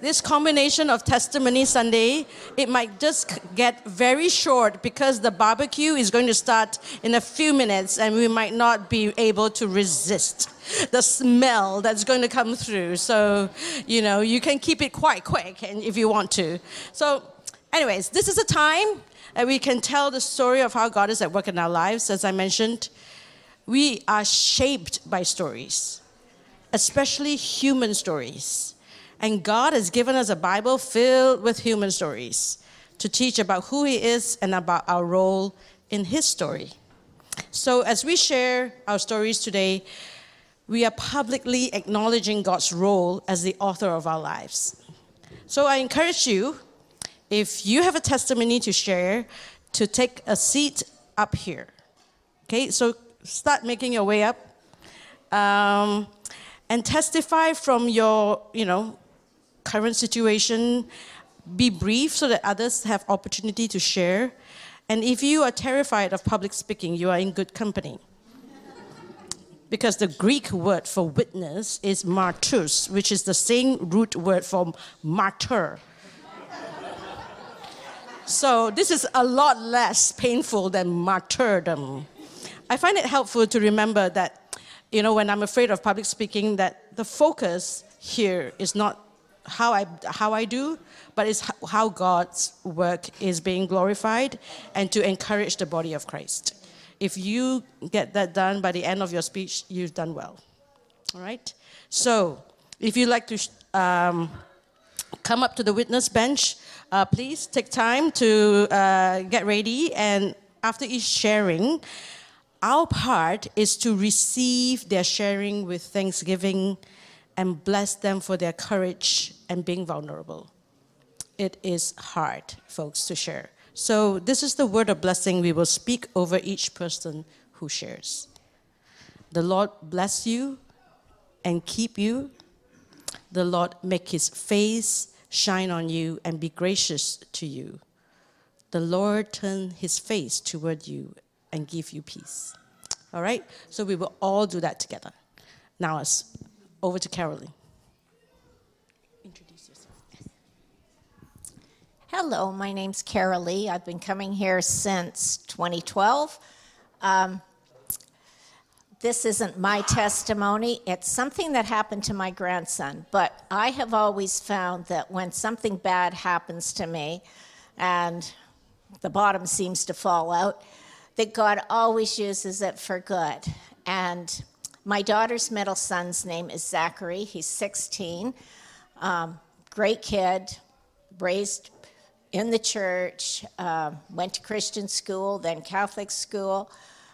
this combination of Testimony Sunday, it might just get very short because the barbecue is going to start in a few minutes and we might not be able to resist the smell that's going to come through. So, you can keep it quite quick and if you want to. So, anyways, this is a time that we can tell the story of how God is at work in our lives. As I mentioned, we are shaped by stories, especially human stories. And God has given us a Bible filled with human stories to teach about who He is and about our role in His story. So as we share our stories today, we are publicly acknowledging God's role as the author of our lives. So I encourage you, if you have a testimony to share, to take a seat up here. Okay, so start making your way up. And testify from your, current situation. Be brief so that others have opportunity to share. And if you are terrified of public speaking, you are in good company. Because the Greek word for witness is martus, which is the same root word for martyr. So this is a lot less painful than martyrdom. I find it helpful to remember that, when I'm afraid of public speaking, that the focus here is not how I do, but it's how God's work is being glorified and to encourage the body of Christ. If you get that done by the end of your speech, you've done well. All right? So, if you'd like to come up to the witness bench, please take time to get ready. And after each sharing, our part is to receive their sharing with thanksgiving and bless them for their courage and being vulnerable. It is hard, folks, to share. So this is the word of blessing we will speak over each person who shares. The Lord bless you and keep you. The Lord make His face shine on you and be gracious to you. The Lord turn His face toward you and give you peace. All right? So we will all do that together. Now, over to Caroline. Introduce yourself. Hello, my name's Carol Lee. I've been coming here since 2012. This isn't my testimony. It's something that happened to my grandson. But I have always found that when something bad happens to me and the bottom seems to fall out, that God always uses it for good. And my daughter's middle son's name is Zachary. He's 16. Great kid, raised in the church, went to Christian school, then Catholic school.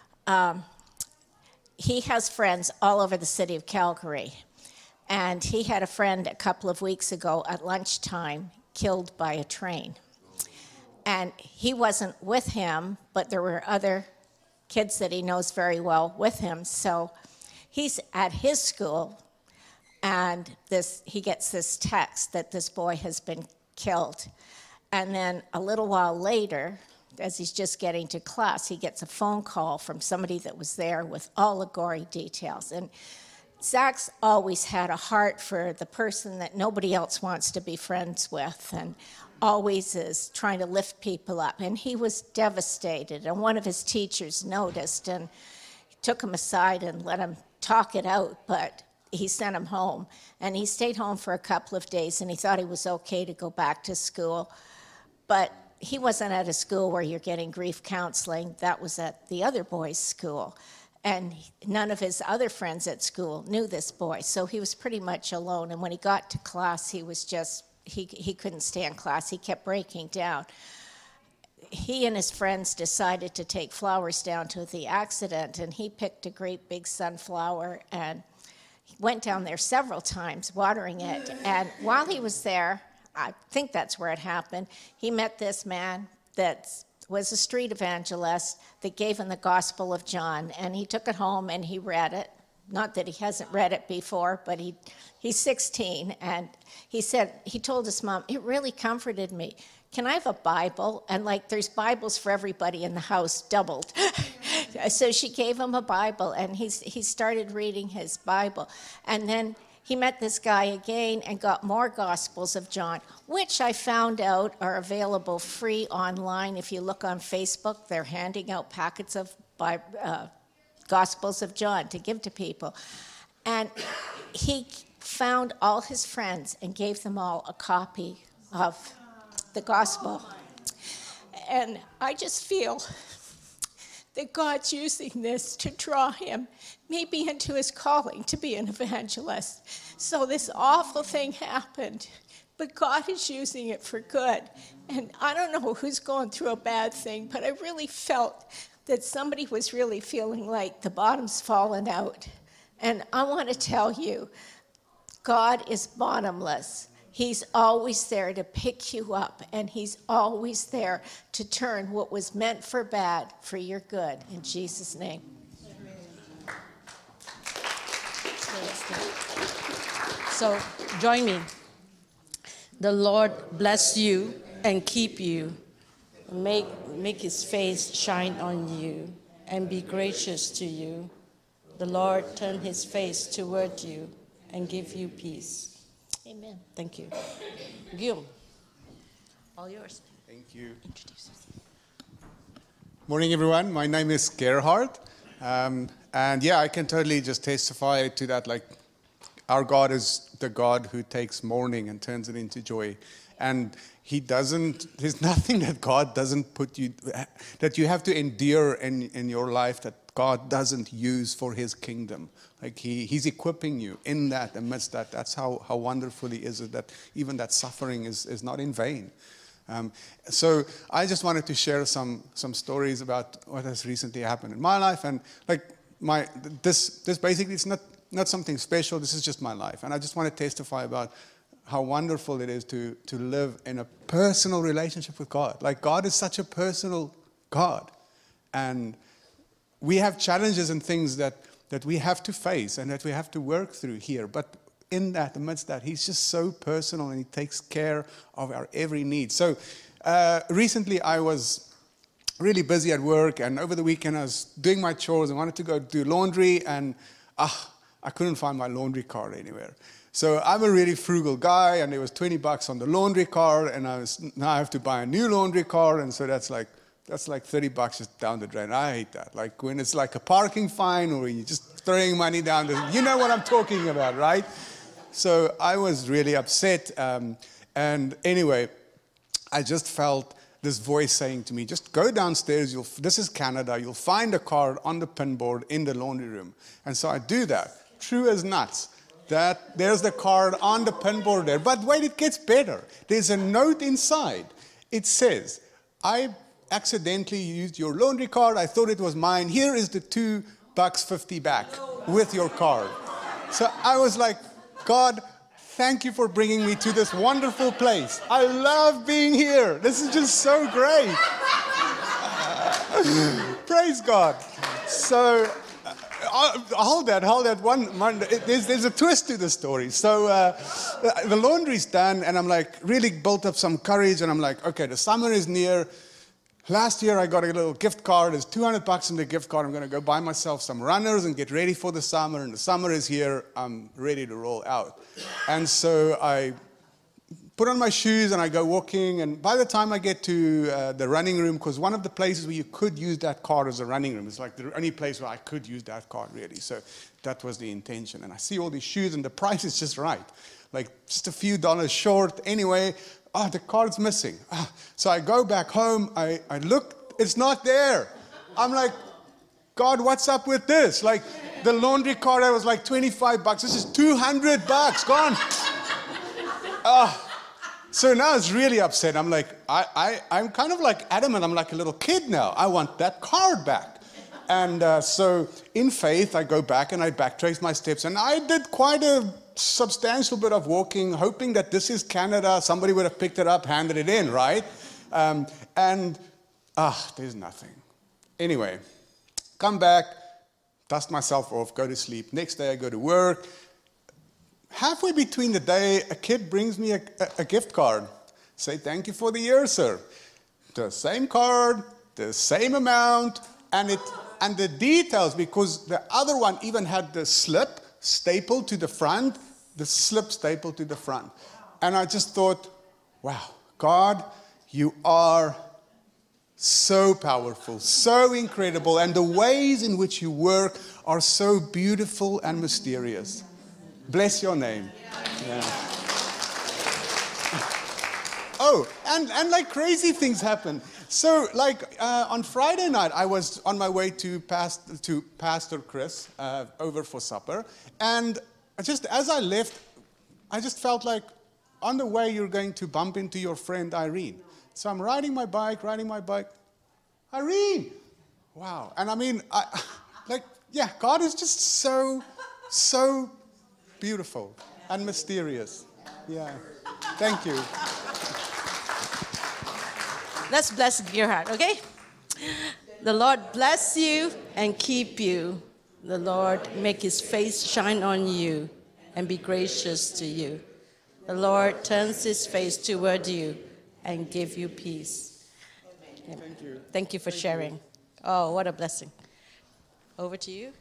He has friends all over the city of Calgary. And he had a friend a couple of weeks ago at lunchtime killed by a train. And he wasn't with him, but there were other kids that he knows very well with him. So he's at his school, and he gets this text that this boy has been killed. And then a little while later, as he's just getting to class, he gets a phone call from somebody that was there with all the gory details. And Zach's always had a heart for the person that nobody else wants to be friends with, and always is trying to lift people up. And he was devastated, and one of his teachers noticed and took him aside and let him talk it out, but he sent him home. And he stayed home for a couple of days, and he thought he was okay to go back to school. But he wasn't at a school where you're getting grief counseling. That was at the other boy's school. And none of his other friends at school knew this boy, so he was pretty much alone. And when he got to class, he was just, he couldn't stand class. He kept breaking down. He and his friends decided to take flowers down to the accident, and he picked a great big sunflower and went down there several times watering it. And while he was there, I think that's where it happened, he met this man that was a street evangelist that gave him the Gospel of John, and he took it home and he read it. Not that he hasn't read it before, but he's 16, and he said, he told his mom, it really comforted me. Can I have a Bible? And there's Bibles for everybody in the house, doubled. So she gave him a Bible, and he started reading his Bible. And then he met this guy again and got more Gospels of John, which I found out are available free online. If you look on Facebook, they're handing out packets of Gospels of John to give to people. And he found all his friends and gave them all a copy of the Gospel. And I just feel that God's using this to draw him maybe into his calling to be an evangelist. So this awful thing happened, but God is using it for good. And I don't know who's going through a bad thing, but I really felt that somebody was really feeling like the bottom's fallen out. And I want to tell you, God is bottomless. He's always there to pick you up, and he's always there to turn what was meant for bad for your good. In Jesus' name. So join me. The Lord bless you and keep you. Make his face shine on you and be gracious to you. The Lord turn his face toward you and give you peace. Amen. Thank you. Guillaume, all yours. Thank you. Introduce yourself. Morning, everyone. My name is Gerhard. And yeah, I can totally just testify to that. Like, our God is the God who takes mourning and turns it into joy. And there's nothing that God doesn't put you, that you have to endure in your life that God doesn't use for his kingdom. Like he's equipping you in that, amidst that. That's how wonderful he is, that even that suffering is not in vain. So I just wanted to share some stories about what has recently happened in my life. And like this basically, it's not something special. This is just my life. And I just want to testify about how wonderful it is to live in a personal relationship with God. Like, God is such a personal God. And we have challenges and things that we have to face and that we have to work through here. But in that, amidst that, he's just so personal, and he takes care of our every need. So recently I was really busy at work, and over the weekend I was doing my chores and wanted to go do laundry, and I couldn't find my laundry card anywhere. So I'm a really frugal guy, and there was $20 on the laundry card, and now I have to buy a new laundry card, and so that's like $30 just down the drain. I hate that. Like when it's like a parking fine, or when you're just throwing money down you know what I'm talking about, right? So I was really upset, and anyway, I just felt this voice saying to me, just go downstairs, this is Canada, you'll find a card on the pin board in the laundry room. And so I do that, true as nuts. That there's the card on the pin board there. But wait, it gets better. There's a note inside. It says, I accidentally used your laundry card. I thought it was mine. Here is the $2.50 back with your card. So I was like, God, thank you for bringing me to this wonderful place. I love being here. This is just so great. Praise God. So hold that. There's a twist to the story. So the laundry's done, and I'm like really built up some courage, and I'm like, okay, the summer is near. Last year I got a little gift card. There's $200 in the gift card. I'm going to go buy myself some runners and get ready for the summer. And the summer is here. I'm ready to roll out. And so I put on my shoes and I go walking. And by the time I get to the running room, because one of the places where you could use that card is a running room. It's like the only place where I could use that card, really. So that was the intention. And I see all these shoes, and the price is just right. Like just a few dollars short. Anyway, the card's missing. So I go back home. I look. It's not there. I'm like, God, what's up with this? Like the laundry card, I was like $25. This is $200 gone. So now it's really upset. I'm like, I'm kind of like adamant. I'm like a little kid now. I want that card back. And so in faith, I go back and I backtrace my steps. And I did quite a substantial bit of walking, hoping that this is Canada. Somebody would have picked it up, handed it in, right? There's nothing. Anyway, come back, dust myself off, go to sleep. Next day I go to work. Halfway between the day, a kid brings me a gift card. Say, thank you for the year, sir. The same card, the same amount, and the details, because the other one even had the slip stapled to the front, the slip stapled to the front. And I just thought, wow, God, you are so powerful, so incredible, and the ways in which you work are so beautiful and mysterious. Bless your name. Yeah. Oh, and like crazy things happen. So like on Friday night, I was on my way to Pastor Chris over for supper. And just as I left, I just felt like on the way you're going to bump into your friend Irene. So I'm riding my bike. Irene! Wow. And I mean, God is just so beautiful and mysterious. Yeah. Thank you. Let's bless Gerhard, okay? The Lord bless you and keep you. The Lord make his face shine on you and be gracious to you. The Lord turns his face toward you and give you peace. Thank you. Thank you for sharing. Oh, what a blessing. Over to you.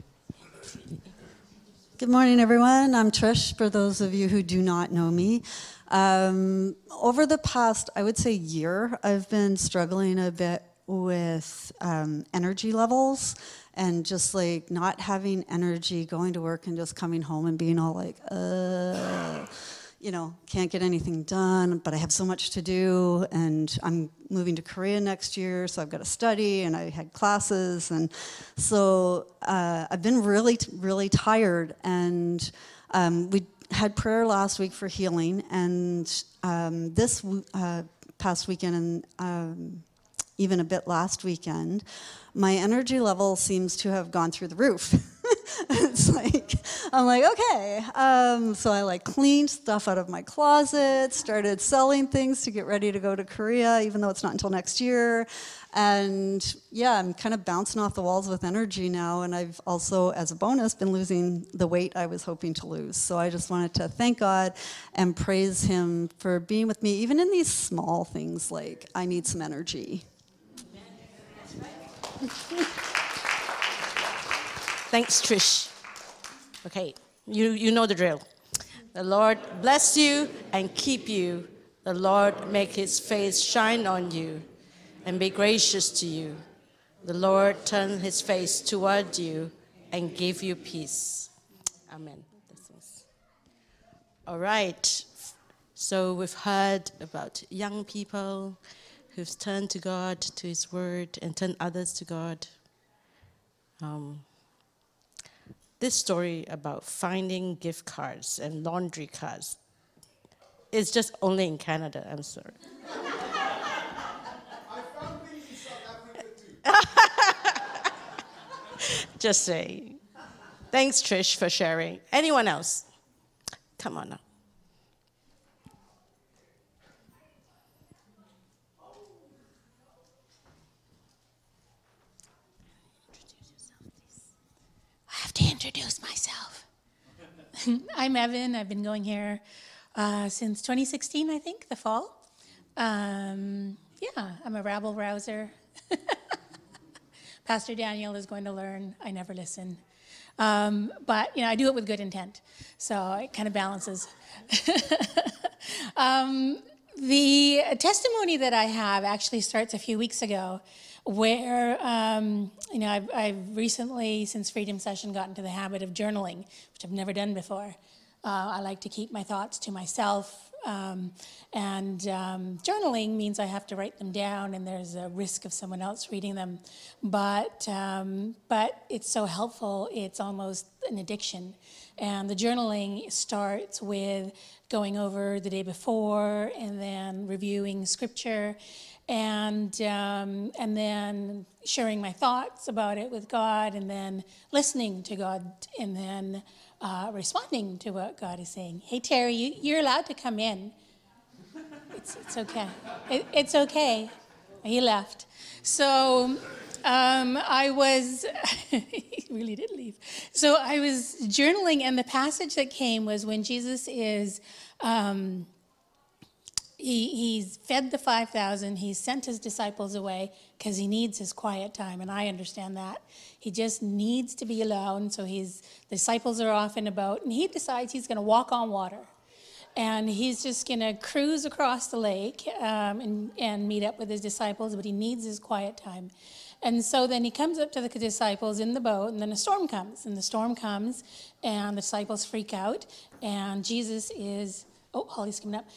Good morning, everyone. I'm Trish, for those of you who do not know me. Over the past, I would say, year, I've been struggling a bit with energy levels and just like not having energy, going to work and just coming home and being all like, can't get anything done, but I have so much to do, and I'm moving to Korea next year, so I've got to study, and I had classes, and so I've been really, really tired, and we had prayer last week for healing, and this past weekend and even a bit last weekend, my energy level seems to have gone through the roof. It's like, I'm like, okay. So I cleaned stuff out of my closet, started selling things to get ready to go to Korea, even though it's not until next year. And yeah, I'm kind of bouncing off the walls with energy now. And I've also, as a bonus, been losing the weight I was hoping to lose. So I just wanted to thank God and praise him for being with me, even in these small things like I need some energy. Thanks, Trish. Okay, you know the drill. The Lord bless you and keep you. The Lord make his face shine on you and be gracious to you. The Lord turn his face toward you and give you peace. Amen. All right. So we've heard about young people who've turned to God, to his word, and turned others to God. This story about finding gift cards and laundry cards is just only in Canada, I'm sorry. I found things in South Africa too. Just saying. Thanks, Trish, for sharing. Anyone else? Come on now. I have to introduce myself. I'm Evan. I've been going here since 2016, I think, the fall. I'm a rabble-rouser. Pastor Daniel is going to learn. I never listen. But I do it with good intent. So it kind of balances. The testimony that I have actually starts a few weeks ago, where I've recently, since Freedom Session, gotten into the habit of journaling, which I've never done before. I like to keep my thoughts to myself, and journaling means I have to write them down, and there's a risk of someone else reading them. But it's so helpful; it's almost an addiction. And the journaling starts with going over the day before, and then reviewing scripture, and then sharing my thoughts about it with God, and then listening to God, and then responding to what God is saying. Hey, Terry, you're allowed to come in. It's okay. It's okay. He left. So I was, he really did leave. So I was journaling, and the passage that came was when Jesus is he's fed the 5,000. He's sent his disciples away because he needs his quiet time, and I understand that. He just needs to be alone. So the disciples are off in a boat, and he decides he's going to walk on water. And he's just going to cruise across the lake and meet up with his disciples, but he needs his quiet time. And so then he comes up to the disciples in the boat, and then a storm comes. And the storm comes, and the disciples freak out, and Jesus is... Oh, Holly's coming up.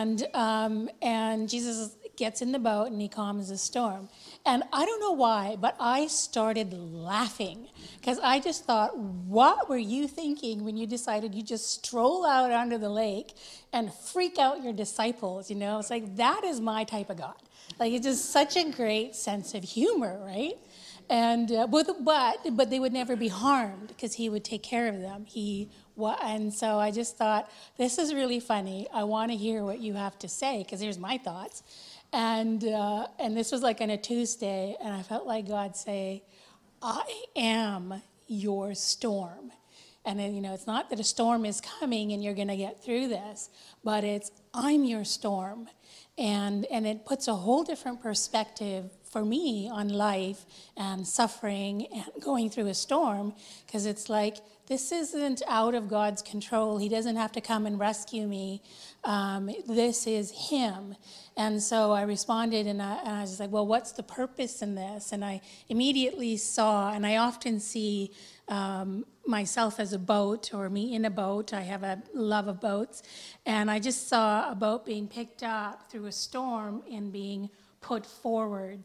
And Jesus gets in the boat, and he calms the storm. And I don't know why, but I started laughing because I just thought, what were you thinking when you decided you just stroll out onto the lake and freak out your disciples? You know, it's like, that is my type of God. Like, it's just such a great sense of humor, right? And but they would never be harmed because he would take care of them. And so I just thought, this is really funny. I want to hear what you have to say because here's my thoughts. And this was like on a Tuesday, and I felt like God say, I am your storm. And then, you know, it's not that a storm is coming and you're going to get through this, but it's, I'm your storm. And it puts a whole different perspective for me on life and suffering and going through a storm, because it's like, this isn't out of God's control. He doesn't have to come and rescue me. This is him. And so I responded, and I was like, well, what's the purpose in this? And I immediately saw, and I often see myself as a boat, or me in a boat. I have a love of boats. And I just saw a boat being picked up through a storm and being put forward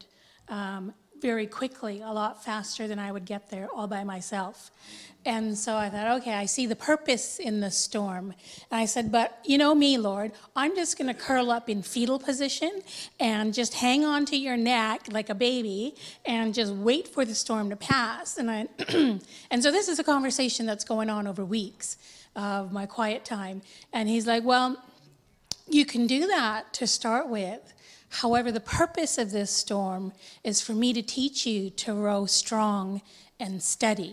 very quickly, a lot faster than I would get there all by myself. And so I thought, okay, I see the purpose in the storm. And I said, but you know me, Lord, I'm just going to curl up in fetal position and just hang on to your neck like a baby and just wait for the storm to pass. And and so this is a conversation that's going on over weeks of my quiet time. And he's like, well, you can do that to start with. However, the purpose of this storm is for me to teach you to row strong and steady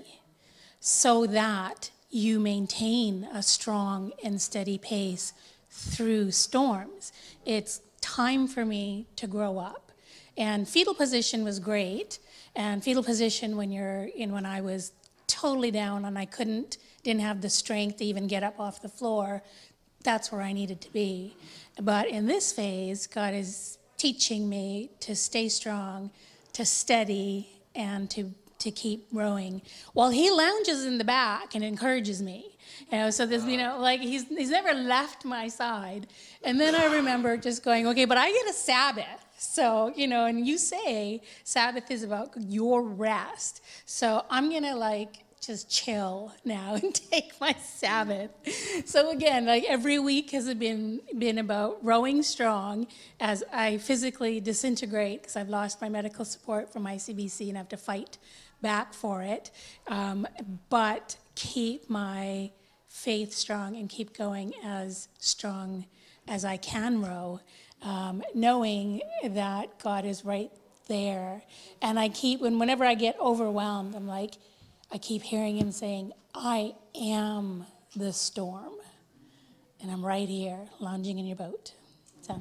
so that you maintain a strong and steady pace through storms. It's time for me to grow up. And fetal position was great. And fetal position when I was totally down and I didn't have the strength to even get up off the floor, that's where I needed to be. But in this phase, God is teaching me to stay strong, to steady, and to keep rowing, while he lounges in the back and encourages me. You know, so there's, like he's never left my side. And then I remember just going, okay, but I get a Sabbath. So, and you say Sabbath is about your rest. So I'm gonna just chill now and take my Sabbath. So again, every week has been about rowing strong as I physically disintegrate because I've lost my medical support from ICBC and I have to fight back for it, but keep my faith strong and keep going as strong as I can row, knowing that God is right there. And whenever I get overwhelmed, I keep hearing him saying, I am the storm. And I'm right here, lounging in your boat. So.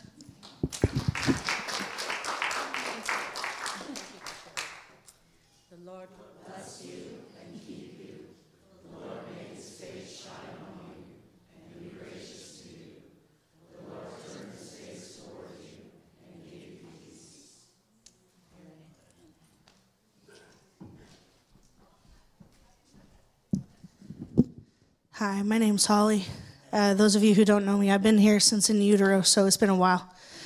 The Lord bless you and keep you. The Lord make his face shine on you and be gracious to you. The Lord turn his face toward you and give you peace. Hi, my name's Holly. Those of you who don't know me, I've been here since in utero, so it's been a while.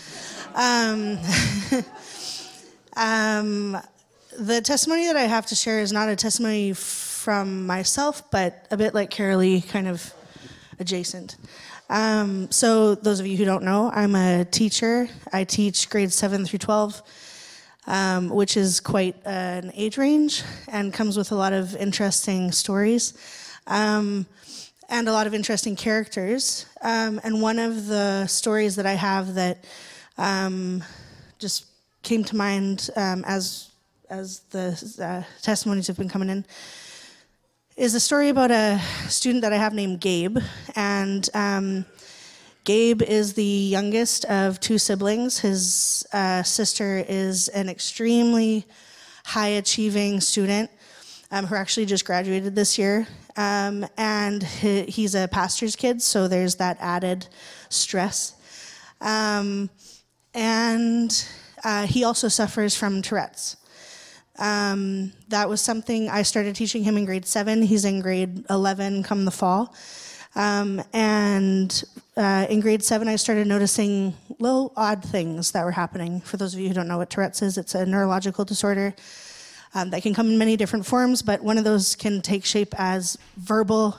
The testimony that I have to share is not a testimony from myself, but a bit like Carolee, kind of adjacent. So those of you who don't know, I'm a teacher. I teach grades 7 through 12, which is quite an age range and comes with a lot of interesting stories. And a lot of interesting characters. And one of the stories that I have that just came to mind as the testimonies have been coming in is a story about a student that I have named Gabe. And Gabe is the youngest of 2 siblings. His sister is an extremely high-achieving student who actually just graduated this year. And he's a pastor's kid, so there's that added stress. And he also suffers from Tourette's. That was something I started teaching him in grade 7. He's in grade 11 come the fall. In grade 7, I started noticing little odd things that were happening. For those of you who don't know what Tourette's is, it's a neurological disorder that can come in many different forms, but one of those can take shape as verbal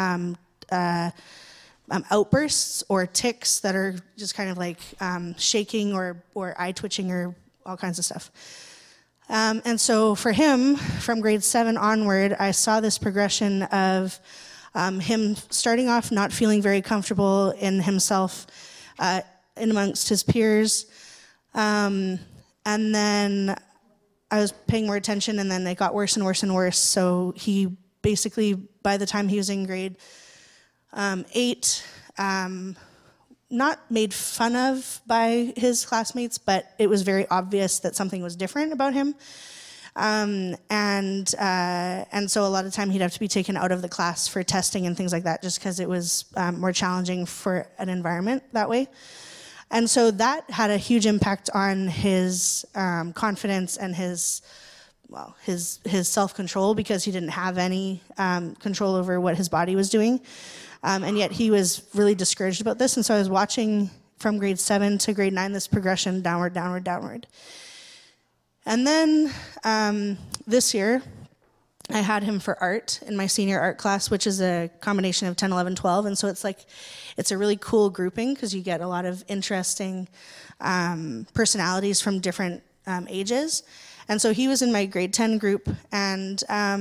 outbursts or tics that are just kind of like shaking or eye twitching or all kinds of stuff. And so for him, from grade 7 onward, I saw this progression of him starting off not feeling very comfortable in himself in amongst his peers. And then I was paying more attention, and then it got worse and worse and worse. So he basically, by the time he was in grade 8, not made fun of by his classmates, but it was very obvious that something was different about him. And so a lot of time he'd have to be taken out of the class for testing and things like that, just because it was more challenging for an environment that way. And so that had a huge impact on his confidence and his self-control, because he didn't have any control over what his body was doing. And yet he was really discouraged about this. And so I was watching from grade 7 to grade 9 this progression downward, downward, downward. And then this year, I had him for art in my senior art class, which is a combination of 10, 11, 12. And so it's a really cool grouping, because you get a lot of interesting personalities from different ages. And so he was in my grade 10 group, and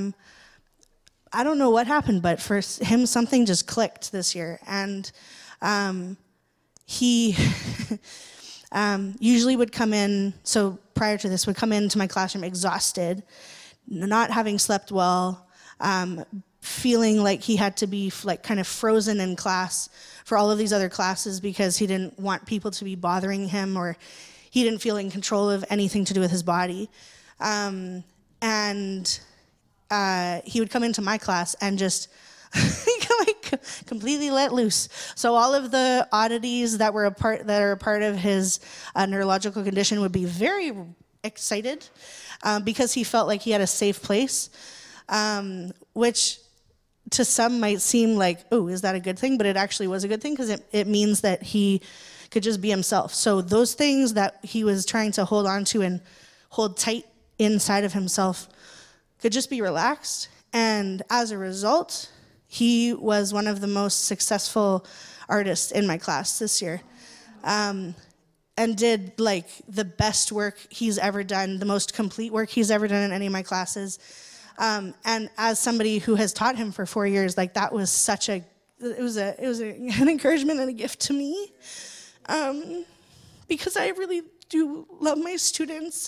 I don't know what happened, but for him, something just clicked this year. And he usually would come in, so prior to this, would come into my classroom exhausted, not having slept well, feeling like he had to be like kind of frozen in class for all of these other classes because he didn't want people to be bothering him, or he didn't feel in control of anything to do with his body. He would come into my class and just like completely let loose. So all of the oddities that are a part of his neurological condition would be very excited because he felt like he had a safe place, which to some might seem like, oh, is that a good thing? But it actually was a good thing, because it means that he could just be himself. So those things that he was trying to hold on to and hold tight inside of himself could just be relaxed. And as a result, he was one of the most successful artists in my class this year, and did like the best work he's ever done, the most complete work he's ever done in any of my classes. And as somebody who has taught him for 4 years, like that was an encouragement and a gift to me, because I really do love my students.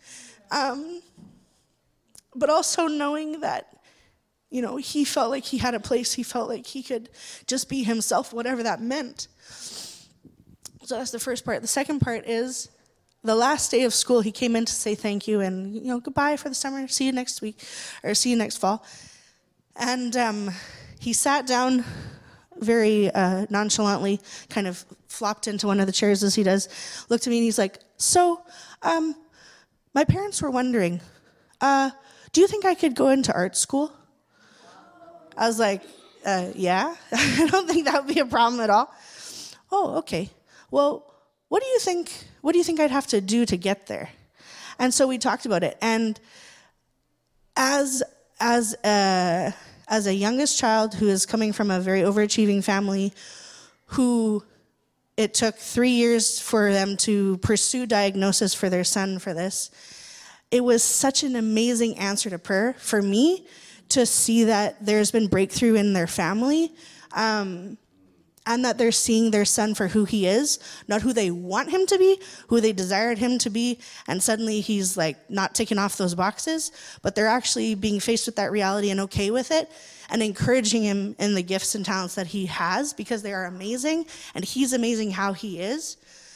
But also knowing that, he felt like he had a place, he felt like he could just be himself, whatever that meant. So that's the first part. The second part is the last day of school, he came in to say thank you and, goodbye for the summer, see you next week, or see you next fall. And he sat down very nonchalantly, kind of flopped into one of the chairs as he does, looked at me and he's like, so, my parents were wondering, do you think I could go into art school? I was like, yeah, I don't think that would be a problem at all. Oh, okay. Well, what do you think I'd have to do to get there? And so we talked about it. And as a youngest child who is coming from a very overachieving family, who it took 3 years for them to pursue diagnosis for their son for this, it was such an amazing answer to prayer for me to see that there's been breakthrough in their family, and that they're seeing their son for who he is, not who they want him to be, who they desired him to be, and suddenly he's like not ticking off those boxes, but they're actually being faced with that reality and okay with it, and encouraging him in the gifts and talents that he has, because they are amazing, and he's amazing how he is,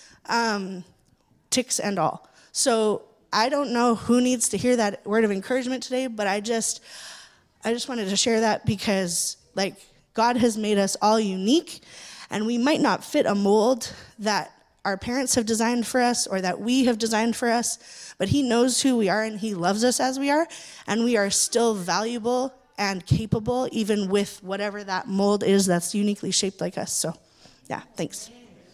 ticks and all. So I don't know who needs to hear that word of encouragement today, but I just wanted to share that because, like, God has made us all unique, and we might not fit a mold that our parents have designed for us or that we have designed for us, but he knows who we are and he loves us as we are, and we are still valuable and capable even with whatever that mold is that's uniquely shaped like us. So, yeah, thanks.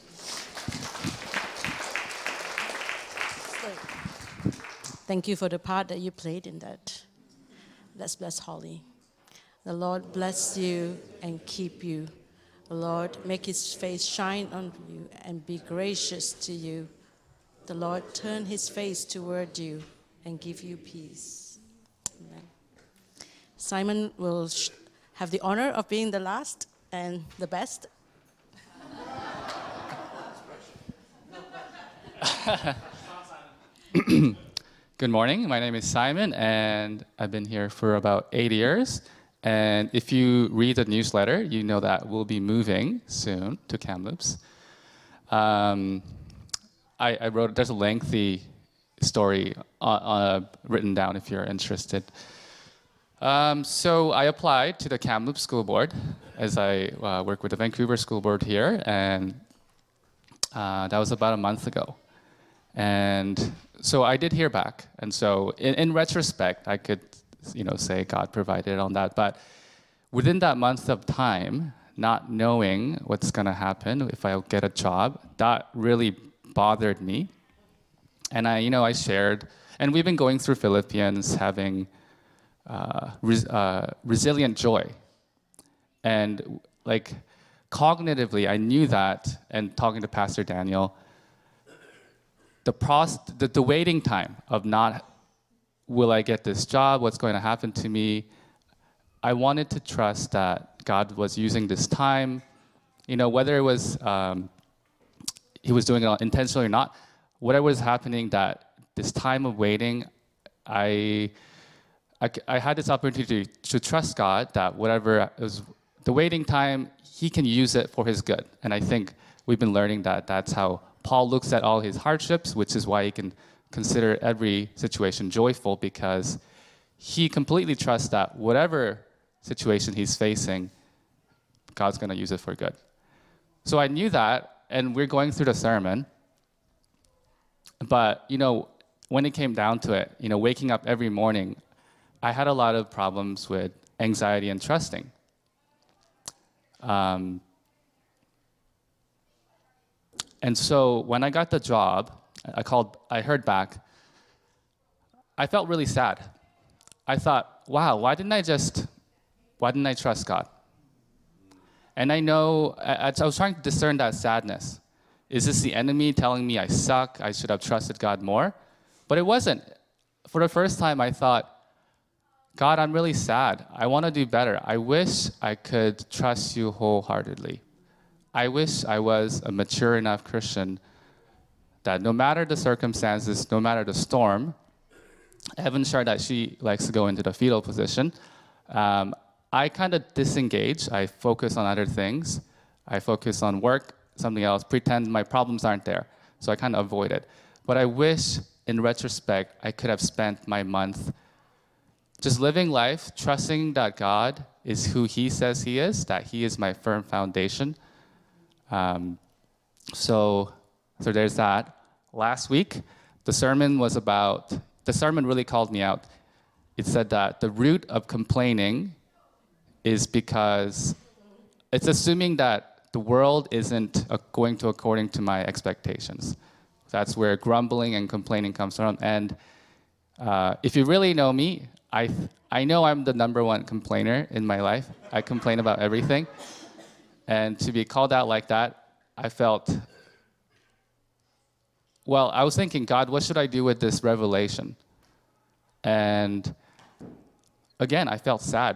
Thank you for the part that you played in that. Let's bless Holly. The Lord bless you and keep you. The Lord make his face shine on you and be gracious to you. The Lord turn his face toward you and give you peace. Amen. Simon will have the honor of being the last and the best. Good morning. My name is Simon, and I've been here for about 8 years. And if you read the newsletter, you know that we'll be moving soon to Kamloops. I wrote, there's a lengthy story written down if you're interested. So I applied to the Kamloops School Board as I work with the Vancouver School Board here, and that was about a month ago. And so I did hear back. And so in retrospect, I could say God provided on that. But within that month of time, not knowing what's going to happen if I'll get a job, that really bothered me. And I shared, and we've been going through Philippians having resilient joy. And like cognitively, I knew that, and talking to Pastor Daniel, the waiting time of not, will I get this job? What's going to happen to me? I wanted to trust that God was using this time, whether it was he was doing it intentionally or not, whatever was happening, that this time of waiting, I had this opportunity to trust God that whatever was the waiting time, he can use it for his good. And I think we've been learning that that's how Paul looks at all his hardships, which is why he can consider every situation joyful, because he completely trusts that whatever situation he's facing, God's going to use it for good. So I knew that, and we're going through the sermon. But, when it came down to it, waking up every morning, I had a lot of problems with anxiety and trusting. And so when I got the job, I heard back, I felt really sad. I thought, wow, why didn't I trust God? And I know, I was trying to discern that sadness. Is this the enemy telling me I suck, I should have trusted God more? But it wasn't. For the first time, I thought, God, I'm really sad. I want to do better. I wish I could trust you wholeheartedly. I wish I was a mature enough Christian that no matter the circumstances, no matter the storm, Evan shared that she likes to go into the fetal position. I kind of disengage. I focus on other things. I focus on work, something else, pretend my problems aren't there. So I kind of avoid it. But I wish, in retrospect, I could have spent my month just living life, trusting that God is who he says he is, that he is my firm foundation. So there's that. Last week, the sermon really called me out. It said that the root of complaining is because it's assuming that the world isn't going to according to my expectations. That's where grumbling and complaining comes from. And if you really know me, I know I'm the number one complainer in my life. I complain about everything. And to be called out like that, I felt, I was thinking, God, what should I do with this revelation? And again, I felt sad.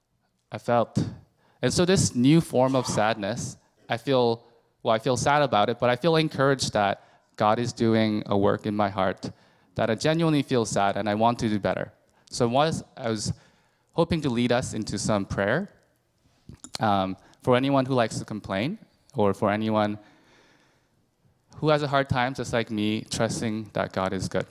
And so this new form of sadness, I feel sad about it, but I feel encouraged that God is doing a work in my heart, that I genuinely feel sad and I want to do better. So I was hoping to lead us into some prayer. For anyone who likes to complain, or for anyone who has a hard time, just like me, trusting that God is good.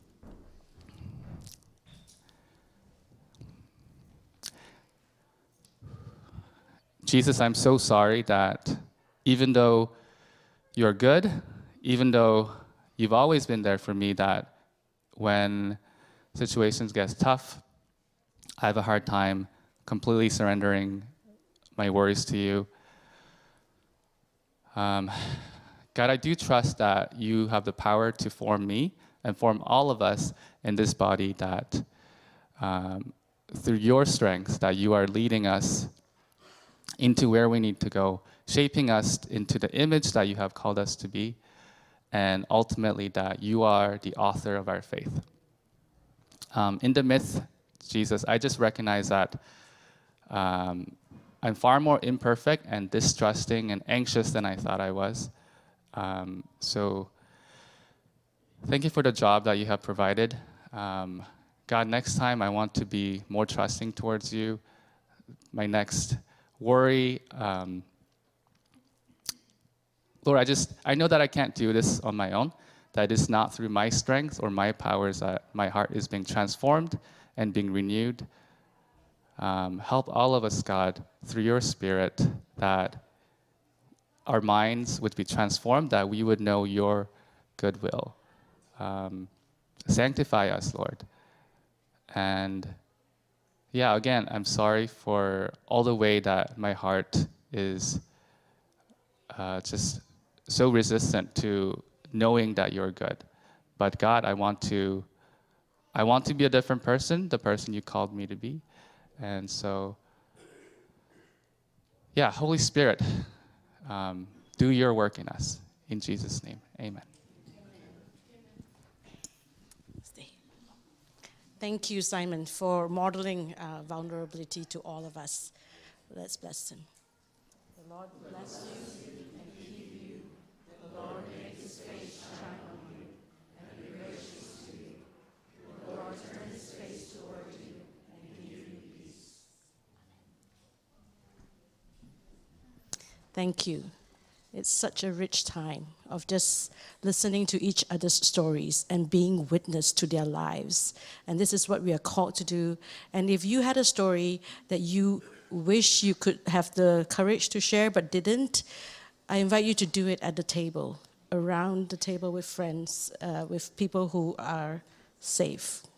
Jesus, I'm so sorry that even though you're good, even though you've always been there for me, that when situations get tough, I have a hard time completely surrendering my worries to you. God, I do trust that you have the power to form me and form all of us in this body, that through your strength, that you are leading us into where we need to go, shaping us into the image that you have called us to be, and ultimately that you are the author of our faith. In the midst, Jesus, I just recognize that I'm far more imperfect and distrusting and anxious than I thought I was. So thank you for the job that you have provided. God, next time I want to be more trusting towards you. My next worry, Lord, I know that I can't do this on my own, that it's not through my strength or my powers that my heart is being transformed and being renewed. Help all of us, God, through your Spirit, that our minds would be transformed, that we would know your goodwill. Sanctify us, Lord. And yeah, again, I'm sorry for all the way that my heart is just so resistant to knowing that you're good. But God, I want to be a different person, the person you called me to be. And so, yeah, Holy Spirit, do your work in us. In Jesus' name, amen. Thank you, Simon, for modeling vulnerability to all of us. Let's bless him. The Lord bless you and keep you. The Lord make his face shine on you and be gracious to you. The Lord turn his face toward you and give you peace. Thank you. It's such a rich time of just listening to each other's stories and being witness to their lives. And this is what we are called to do. And if you had a story that you wish you could have the courage to share but didn't, I invite you to do it at the table, around the table with friends, with people who are safe.